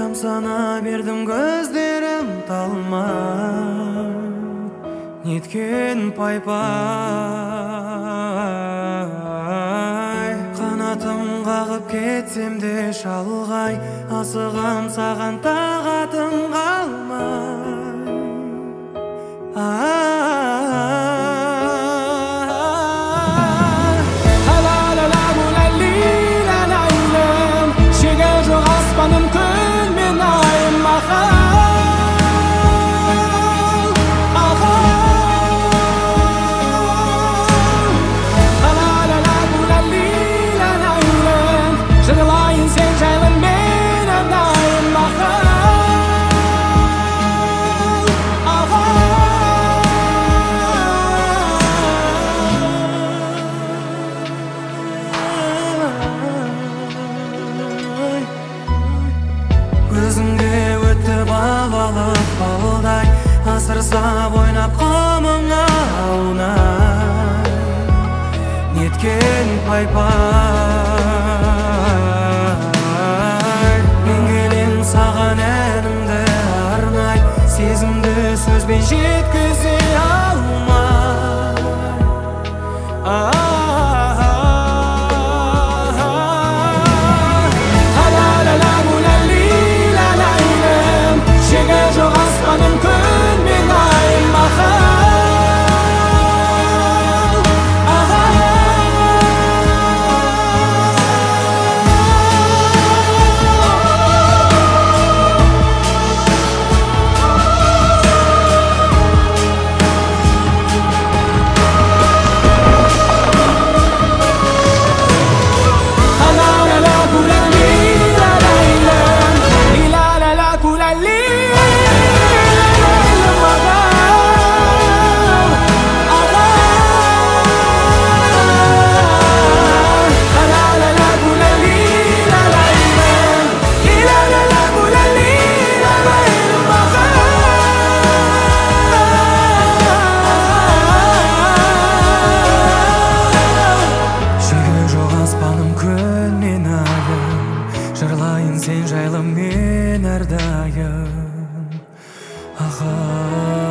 тамсана бердім көздерім талмай, неткен пай-пай. Қанатым қағып кетсем де шалғай, асығам саған тағатым қалмай. Аспаным күн мен айым мақал, жырлайын сен жайлы мен әрдайым мақал. Өзіңде өтті бабалық балдай, асырсап ойнап құмыңа аунай, неткен пай-пай. Мен келем саған әнімді арнай, сезімді сөзбен жеткізе алмай. Жоқ аспаным күн мен айым мақал. Жырлайын сен жайлы мен әрдайым.